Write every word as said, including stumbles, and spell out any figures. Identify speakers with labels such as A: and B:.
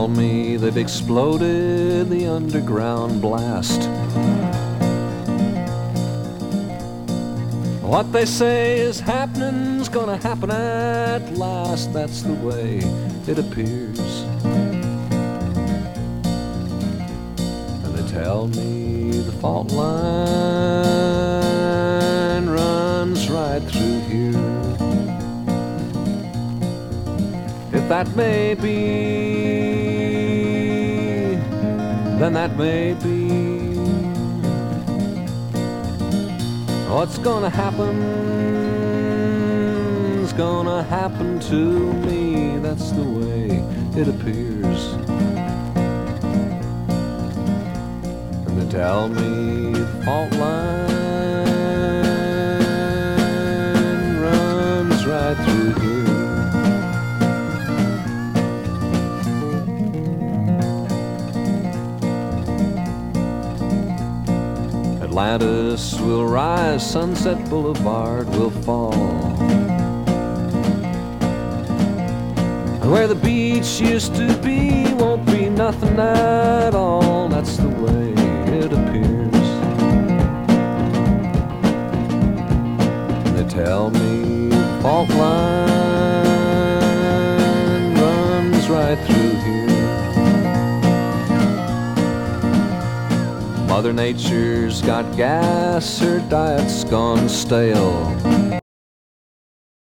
A: tell me they've exploded the underground blast. What they say is happening's gonna happen at last. That's the way it appears. And they tell me the fault line runs right through here. If that may be, then that may be. What's gonna happen's gonna happen to me. That's the way it appears. And they tell me the fault line runs right through here. Atlantis will rise, Sunset Boulevard will fall, and where the beach used to be won't be nothing at all. That's the way it appears. And they tell me the fault line runs right through here. Mother Nature's got gas, her diet's gone stale.